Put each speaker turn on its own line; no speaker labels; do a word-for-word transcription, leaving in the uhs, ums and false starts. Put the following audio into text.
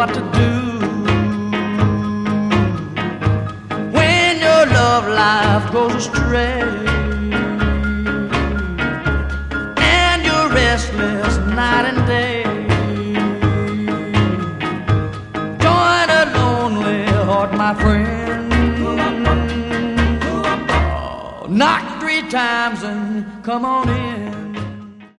what to do when your love life goes astray and you're restless night and day. Join a lonely heart, my friend. Oh, knock three times and come on in.